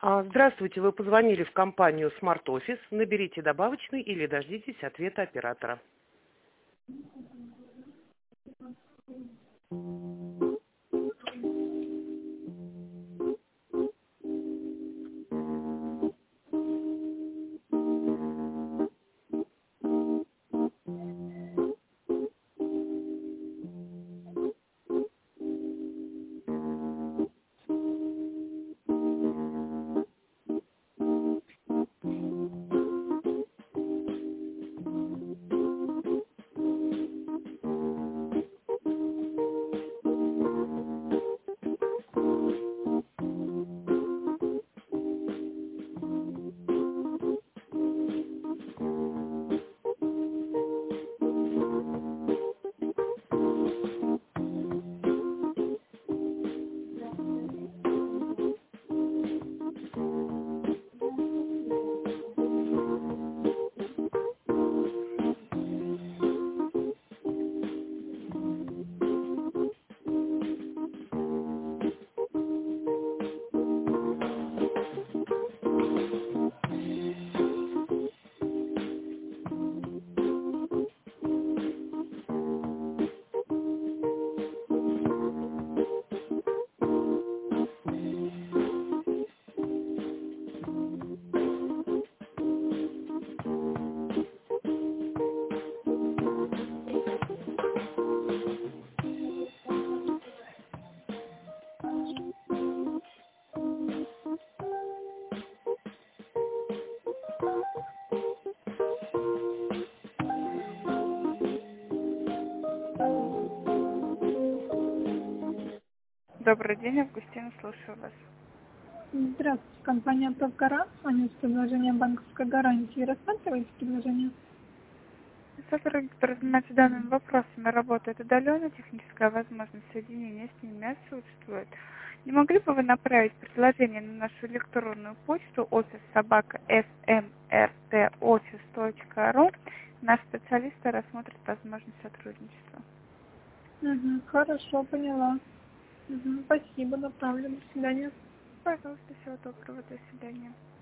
Здравствуйте, вы позвонили в компанию Smart Office. Наберите добавочный или дождитесь ответа оператора. Добрый день, Августина, слушаю вас. Здравствуйте, компания «Топ-Гарант». Звоню с предложением банковской гарантии. Рассматриваете предложение? Сотрудник, который занимается данными вопросами, работает удаленно, техническая возможность соединения с ними отсутствует. Не могли бы вы направить предложение на нашу электронную почту office@smrtoffice.ru? Наши специалисты рассмотрят возможность сотрудничества. Хорошо, поняла. Спасибо, направлю. До свидания. Пожалуйста, всего доброго, до свидания.